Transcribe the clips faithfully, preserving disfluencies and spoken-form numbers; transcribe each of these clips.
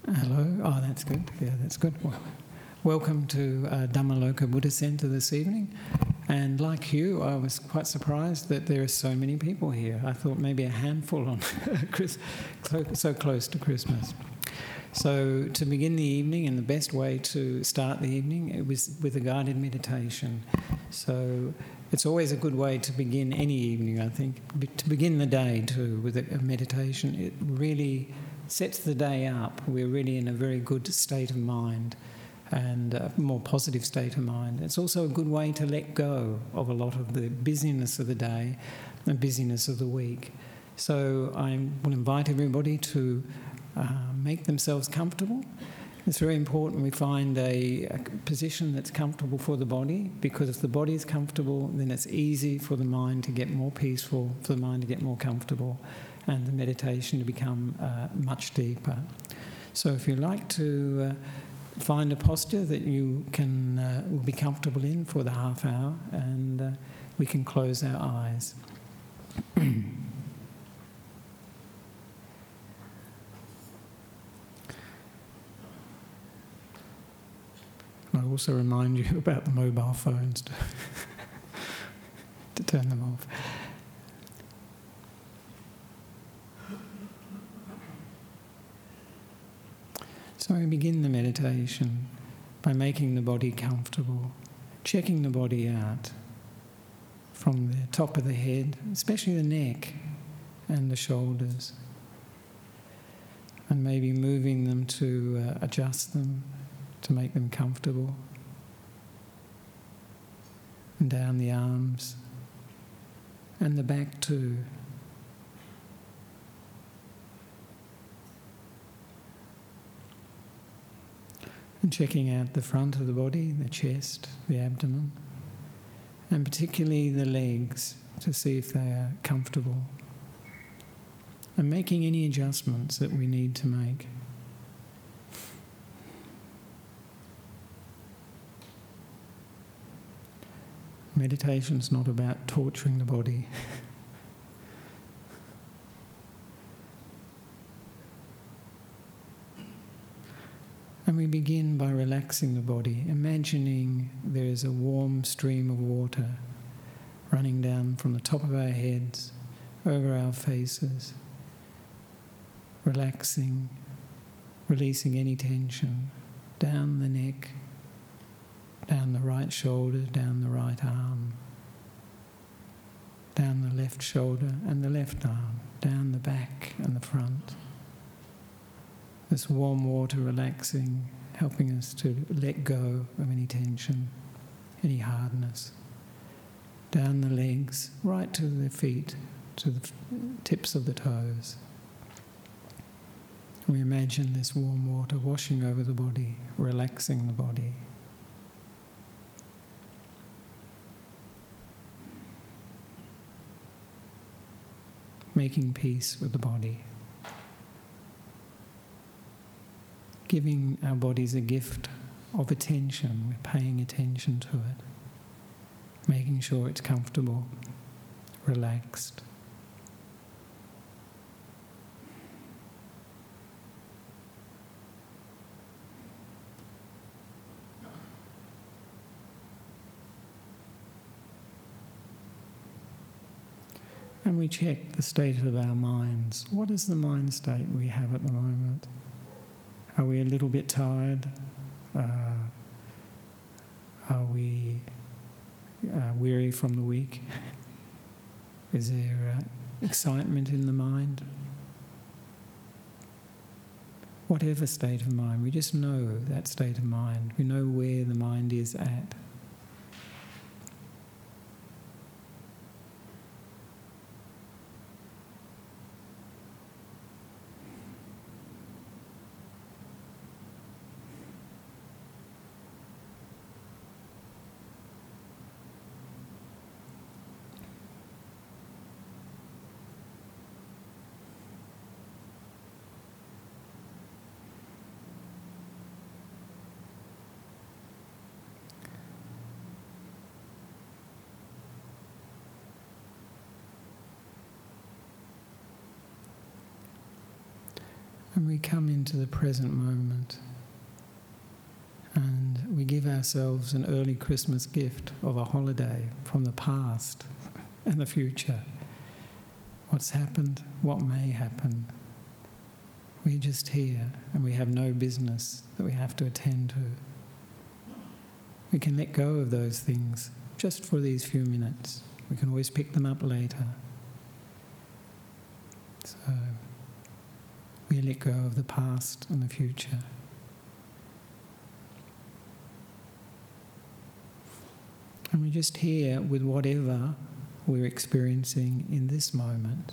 Hello. Oh, that's good. Yeah, that's good. Well, welcome to uh, Dhammaloka Buddha Centre this evening. And like you, I was quite surprised that there are so many people here. I thought maybe a handful on Chris, so close to Christmas. So to begin the evening, and the best way to start the evening, it was with a guided meditation. So it's always a good way to begin any evening, I think. To begin the day too with a meditation, it really sets the day up. We're really in a very good state of mind and a more positive state of mind. It's also a good way to let go of a lot of the busyness of the day, the busyness of the week. So I will invite everybody to uh, make themselves comfortable. It's very important we find a, a position that's comfortable for the body, because if the body is comfortable, then it's easy for the mind to get more peaceful, for the mind to get more comfortable, and the meditation to become uh, much deeper. So if you like to uh, find a posture that you can uh, will be comfortable in for the half hour, and uh, we can close our eyes. I'll also remind you about the mobile phones to, to turn them off. So we begin the meditation by making the body comfortable, checking the body out from the top of the head, especially the neck and the shoulders, and maybe moving them to uh, adjust them, to make them comfortable, and down the arms and the back too. And checking out the front of the body, the chest, the abdomen, and particularly the legs to see if they are comfortable, and making any adjustments that we need to make. Meditation's not about torturing the body. And we begin by relaxing the body, imagining there is a warm stream of water running down from the top of our heads, over our faces, relaxing, releasing any tension, down the neck, down the right shoulder, down the right arm, down the left shoulder and the left arm, down the back and the front. This warm water relaxing, helping us to let go of any tension, any hardness. Down the legs, right to the feet, to the tips of the toes. We imagine this warm water washing over the body, relaxing the body. Making peace with the body. Giving our bodies a gift of attention. We're paying attention to it. Making sure it's comfortable, relaxed. And we check the state of our minds. What is the mind state we have at the moment? Are we a little bit tired? Uh, are we uh, weary from the week? Is there uh, excitement in the mind? Whatever state of mind, we just know that state of mind. We know where the mind is at. And we come into the present moment and we give ourselves an early Christmas gift of a holiday from the past and the future. What's happened, what may happen. We're just here and we have no business that we have to attend to. We can let go of those things just for these few minutes. We can always pick them up later. So we let go of the past and the future. And we're just here with whatever we're experiencing in this moment.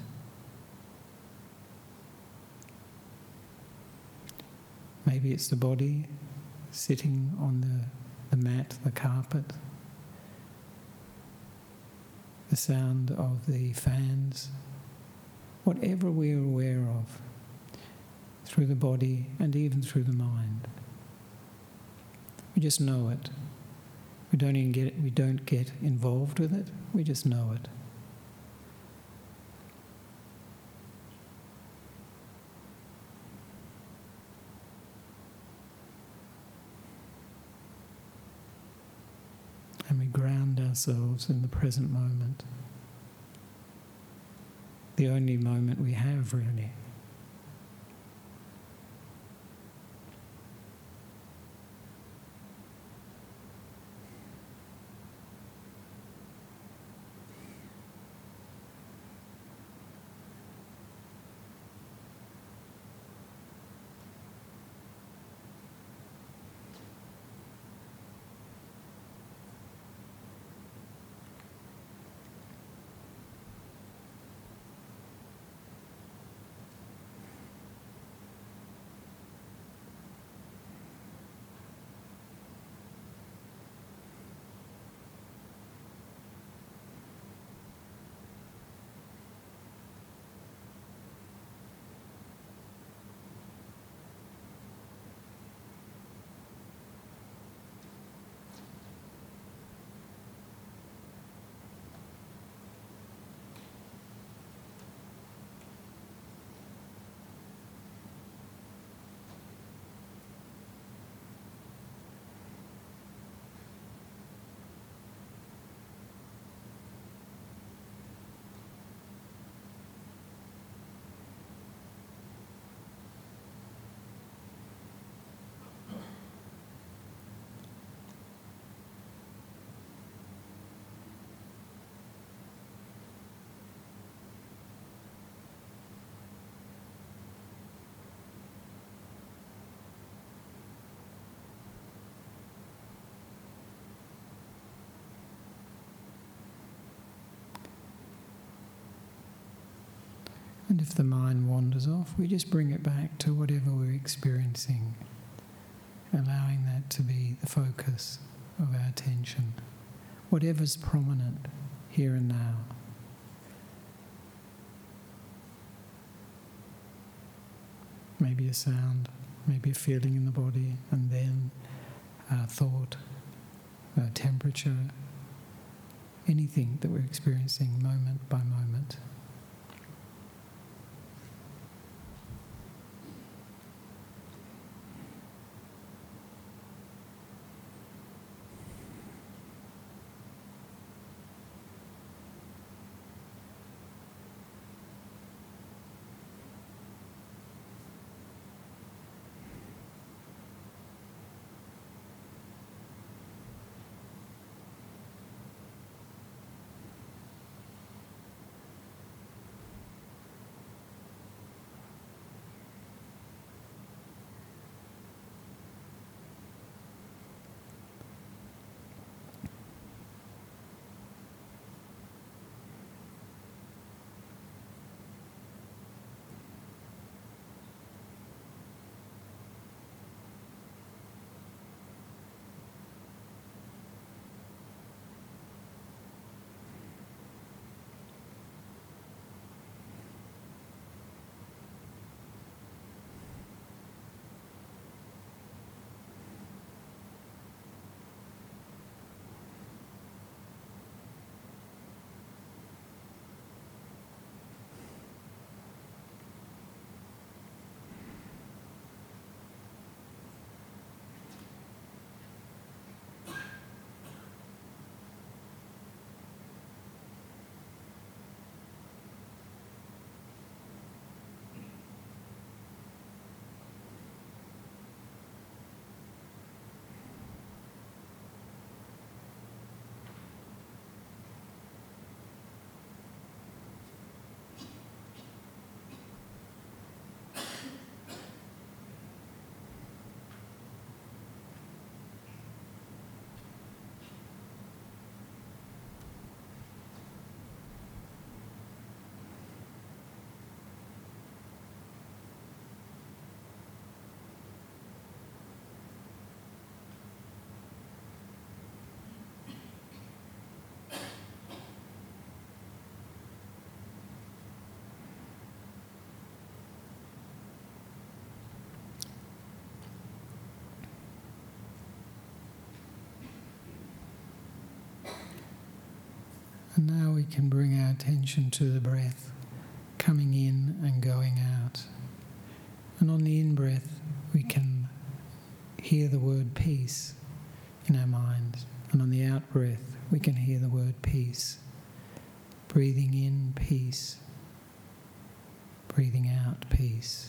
Maybe it's the body sitting on the, the mat, the carpet, the sound of the fans, whatever we're aware of, through the body and even through the mind. We just know it. We don't even get we don't get involved with it, we just know it. And we ground ourselves in the present moment. The only moment we have, really. And if the mind wanders off, we just bring it back to whatever we're experiencing, allowing that to be the focus of our attention, whatever's prominent here and now. Maybe a sound, maybe a feeling in the body, and then a thought, a temperature, anything that we're experiencing moment by moment. And now we can bring our attention to the breath, coming in and going out. And on the in-breath, we can hear the word peace in our minds. And on the out-breath, we can hear the word peace. Breathing in, peace. Breathing out, peace.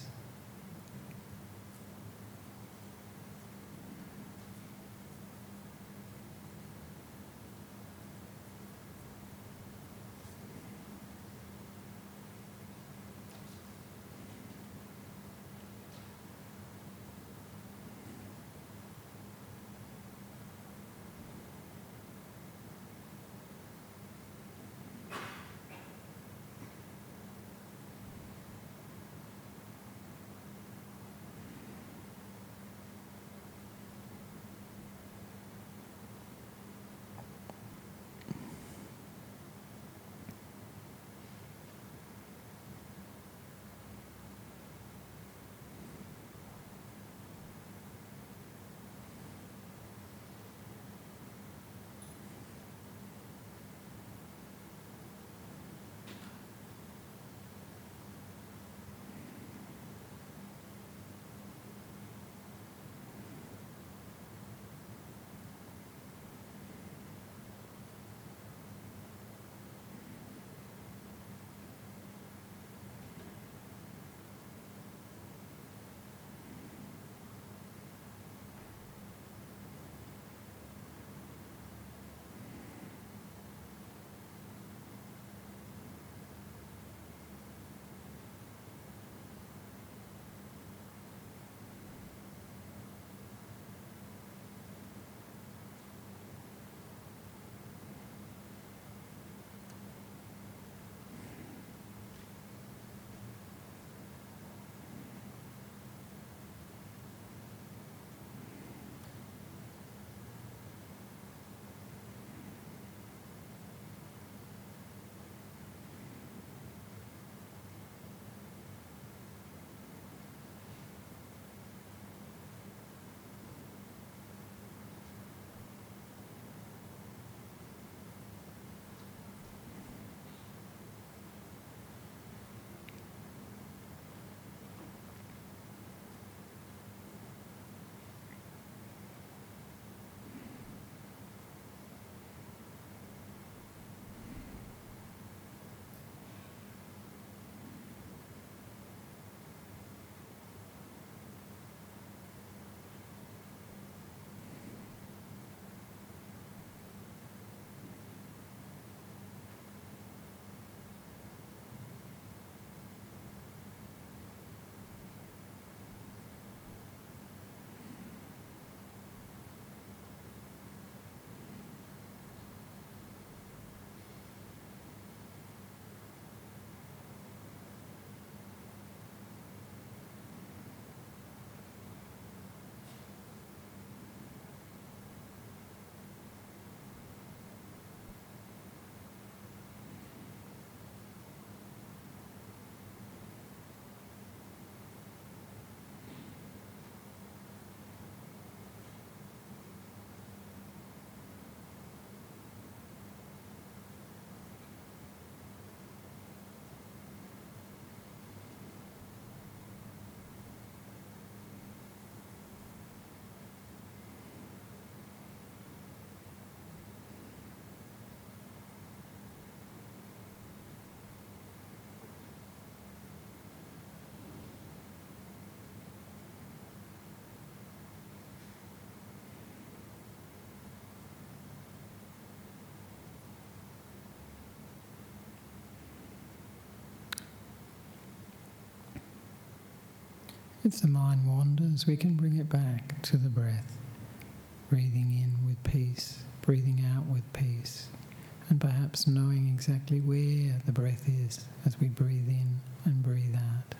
If the mind wanders, we can bring it back to the breath, breathing in with peace, breathing out with peace, and perhaps knowing exactly where the breath is as we breathe in and breathe out.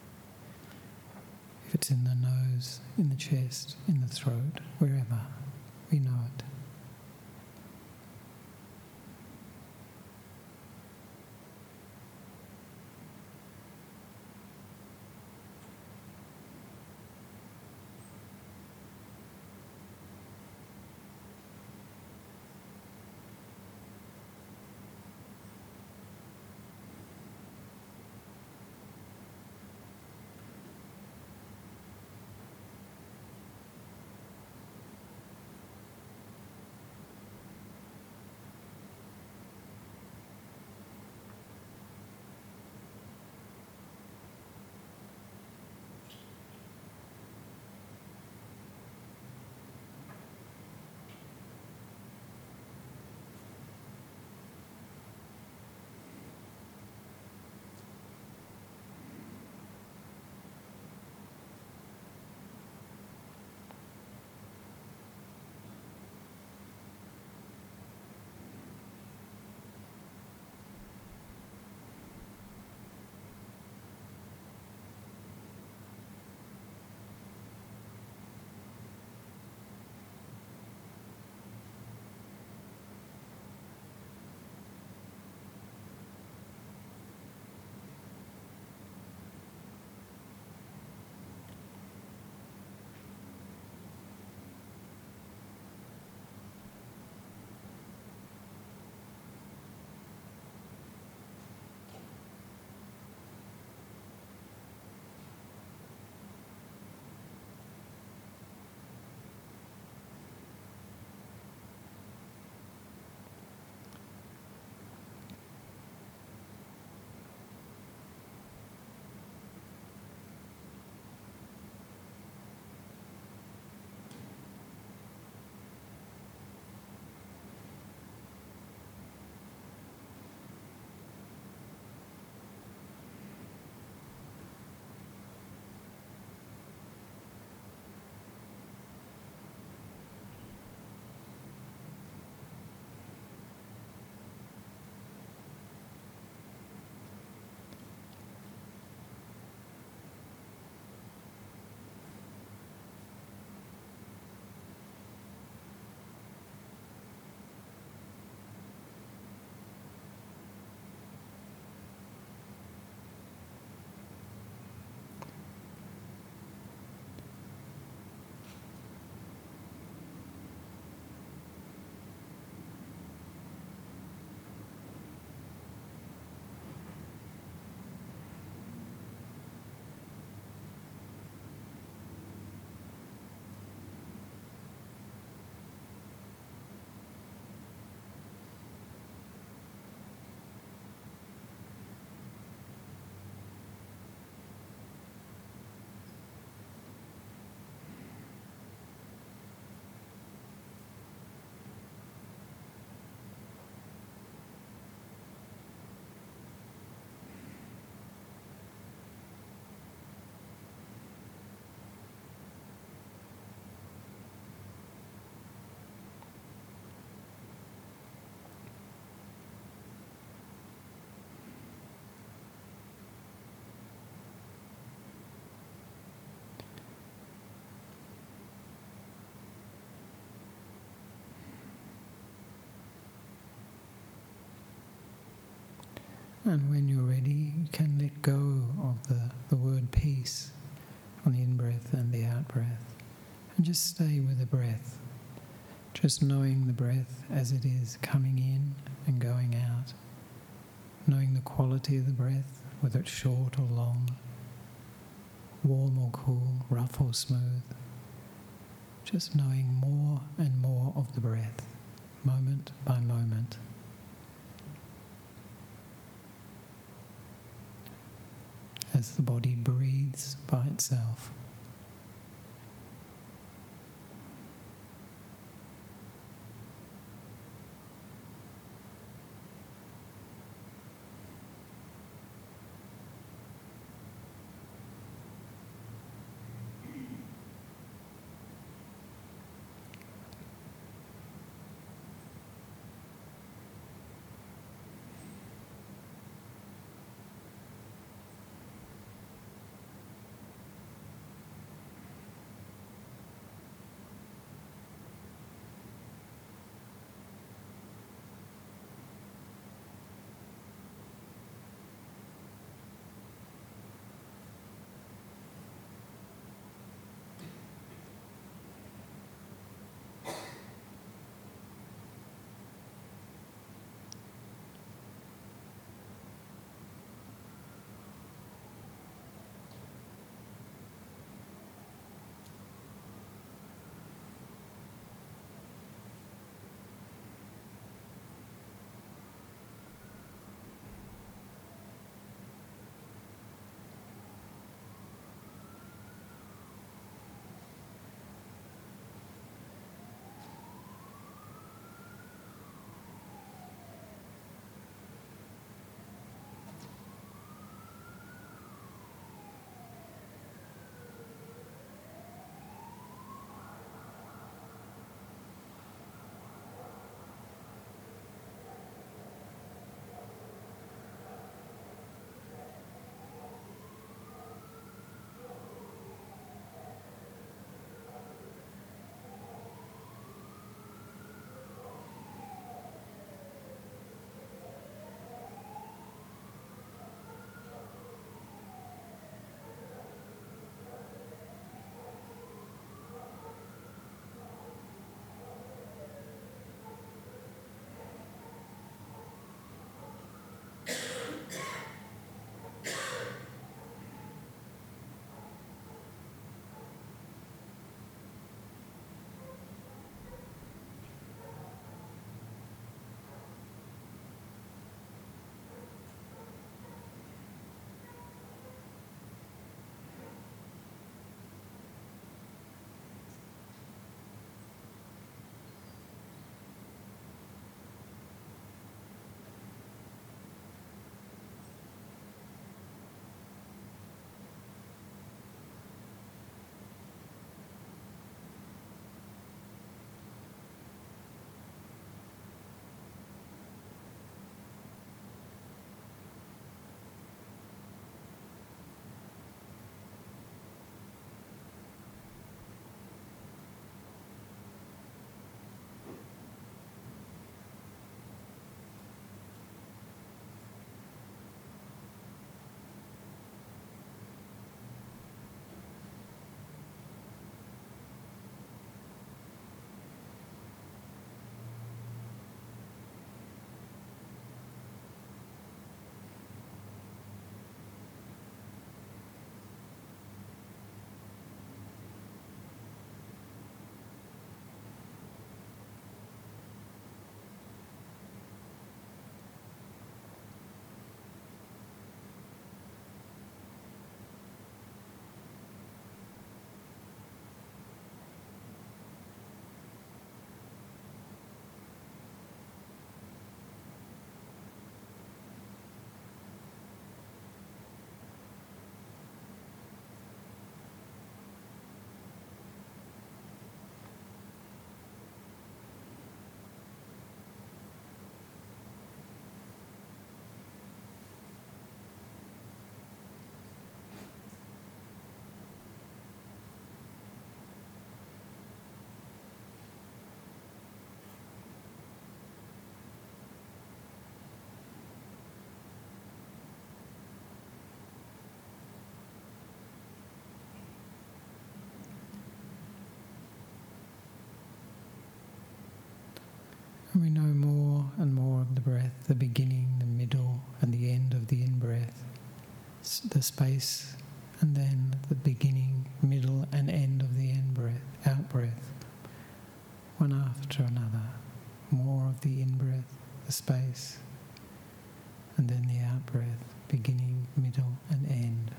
If it's in the nose, in the chest, in the throat, wherever, we know it. And when you're ready, you can let go of the, the word peace on the in-breath and the out-breath. And just stay with the breath. Just knowing the breath as it is coming in and going out. Knowing the quality of the breath, whether it's short or long, warm or cool, rough or smooth. Just knowing more and more of the breath, moment by moment. As the body breathes by itself. And we know more and more of the breath, the beginning, the middle, and the end of the in-breath, the space, and then the beginning, middle, and end of the in-breath, out-breath, one after another. More of the in-breath, the space, and then the out-breath, beginning, middle, and end.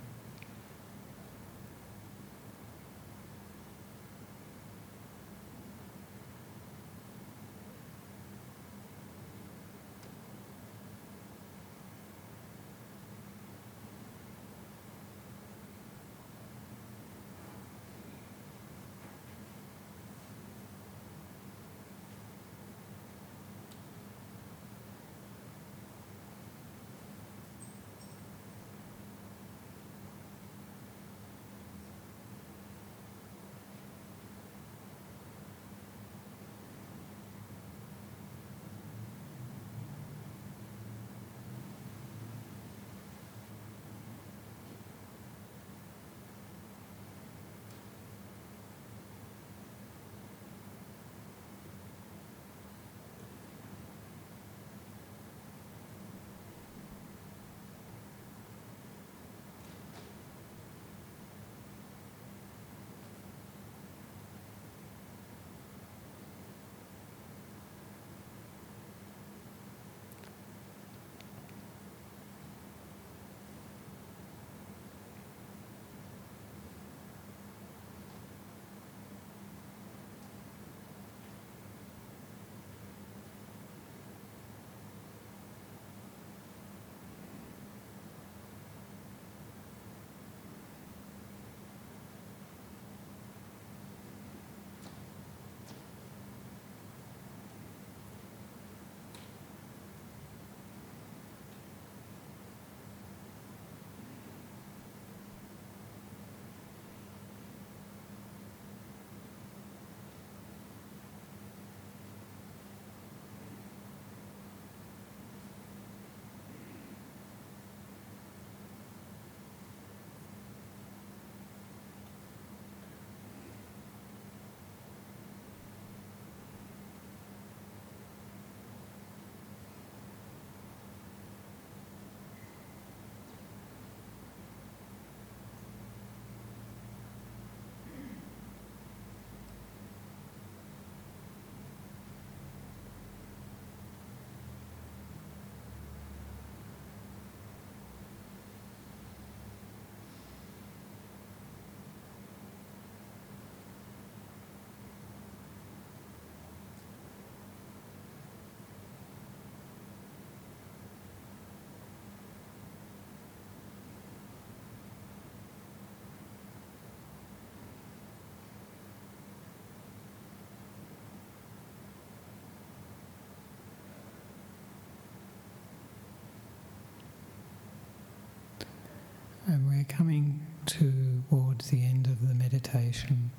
And we're coming towards the end of the meditation.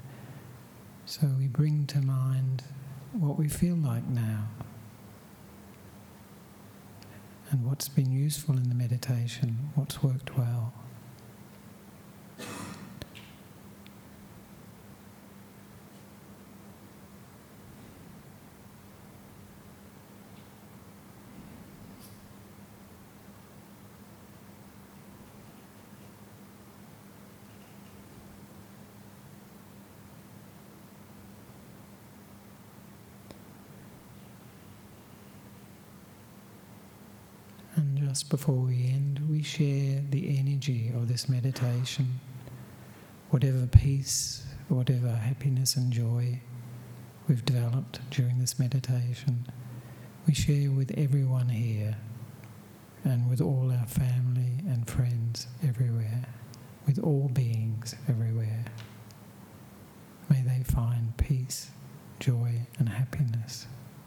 So we bring to mind what we feel like now and what's been useful in the meditation, what's worked well. And just before we end, we share the energy of this meditation, whatever peace, whatever happiness and joy we've developed during this meditation, we share with everyone here and with all our family and friends everywhere, with all beings everywhere. May they find peace, joy and happiness.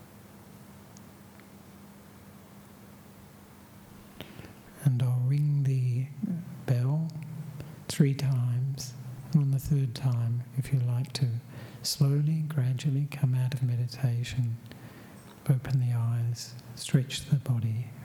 And I'll ring the bell three times, and on the third time, if you like to slowly, gradually come out of meditation, open the eyes, stretch the body,